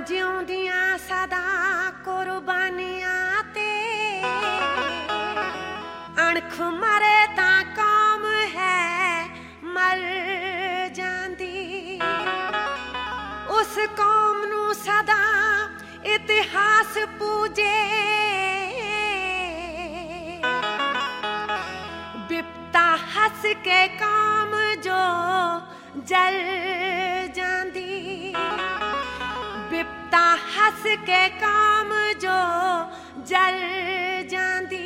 ਜਿਉਂਦੀਆਂ ਸਦਾ ਕੁਰਬਾਨੀਆਂ ਤੇ ਅਣਖ ਮਰੇ ਤਾਂ ਕੌਮ ਹੈ ਮਰ ਜਾਂਦੀ। ਉਸ ਕੌਮ ਨੂੰ ਸਦਾ ਇਤਿਹਾਸ ਪੂਜੇ, ਬਿਪਤਾ ਹੱਸ ਕੇ ਕੌਮ ਜੋ ਜਲ ਜਾਂਦੀ। ਬਿਪਤਾ ਹੱਸ ਕੇ ਕੌਮ ਜੋ ਜਲ ਜਾਂਦੀ।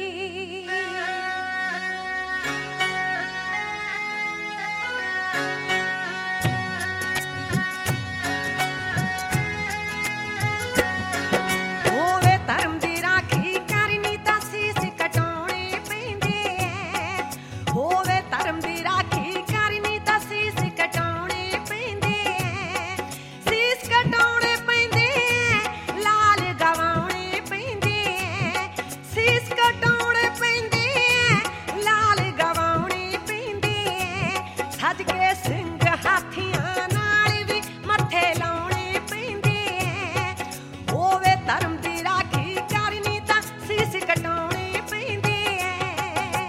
ਹੋਵੇ ਧਰਮ ਦੀ ਰਾਖੀ ਕਰਨੀ ਤਾਂ ਸੀਸ ਕਟਾਉਣੇ ਪੈਂਦੇ ਐ। ਹੋਵੇ ਧਰਮ ਦੀ ਰਾਖੀ ਕਰਨੀ ਤਾਂ ਸੀਸ ਕਟਾਉਣੇ ਪੈਂਦੇ ਐ। ਸੀਸ ਕਟਾਉਣੇ ਪੈਂਦੇ ਐ, ਲਾਲ ਗਵਾਉਣੇ ਪੈਂਦੇ ਐ। ਸੀਸ ਕਟਾਉਣੇ ਪੈਂਦੇ ਐ, ਲਾਲ ਗਵਾਉਣੇ ਪੈਂਦੇ ਐ। ਸੱਜ ਕੇ ਸਿੰਘ ਹਾਥੀਆਂ ਨਾਲ ਵੀ ਮੱਥੇ ਲਾਉਣੇ ਪੈਂਦੇ ਐ। ਹੋਵੇ ਧਰਮ ਦੀ ਰਾਖੀ ਕਰਨੀ ਤਾਂ ਸੀਸ ਕਟਾਉਣੇ ਪੈਂਦੇ ਐ।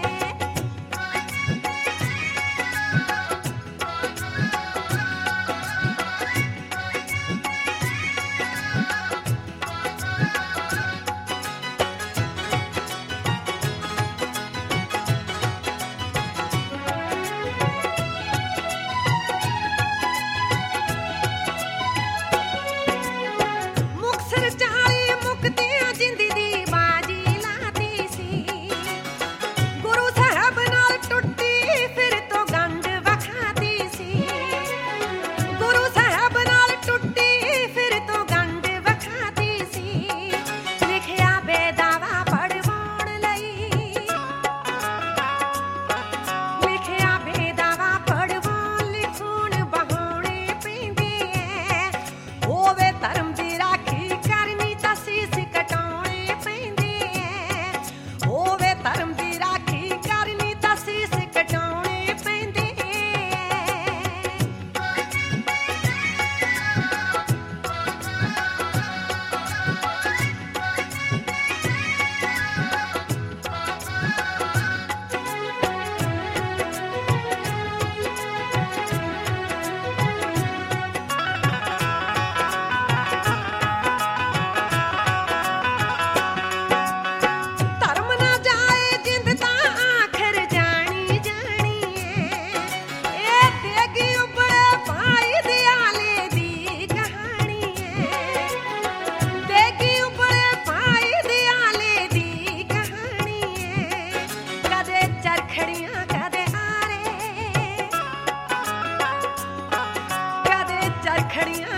ਮੁਕਤਸਰ 40 ਮੁਕਤਿਆਂ ਜਿੰਦੀ ਦੀ ਬਾਜੀ ਲਾਤੀ ਸੀ। ਗੁਰੂ ਸਾਹਿਬ ਨਾਲ ਟੁੱਟੀ ਫਿਰ ਤੋਂ ਗੰਢ ਵਖਾਤੀ ਸੀ। ਗੁਰੂ ਸਾਹਿਬ ਨਾਲ ਟੁੱਟੀ ਫਿਰ ਤੋਂ ਗੰਢ ਵਖਾਤੀ ਸੀ। ਲਿਖਿਆ ਬੇਦਾਵਾ ਪੜਵਾਉਣ ਲਈ, ਲਿਖਿਆ ਬੇਦਾਵਾ ਪੜਵਾਉਣ ਲਿਖੂਣ ਬਹਾਉਣੇ ਪੈਂਦੇ ਐ। ਹੋਵੇ ਧਰਮ ਦੀ ਰਾਖੀ ਕਰਨੀ ਤਾਂ ਸੀਸ ਕਟਾਉਣੇ ਪੈਂਦੇ ਐ। ਹੋਵੇ ਧਰਮ ਦੀ ਰਾਖੀ ਕਰਨੀ ਤਾਂ ਸੀਸ ਕਟਾਉਣੇ ਪੈਂਦੇ ਐ। ਧਰਮ ਨਾ ਜਾਏ ਜਿੰਦ ਤਾਂ ਆਖਰ ਜਾਣੀ ਜਾਣੀ ਏ। ਇਹ ਦੇਗੀ ਉਬਲੇ ਭਾਈ ਦਿਆਲੇ ਦੀ ਕਹਾਣੀ ਏ। ਦੇਗੀ ਉਬਲੇ ਭਾਈ ਦਿਆਲੇ ਦੀ ਕਹਾਣੀ ਏ। ਕਦੇ ਚਰਖੜੀਆਂ ਕਦੇ ਹਾਰੇ, ਕਦੇ ਚਰਖੜੀਆਂ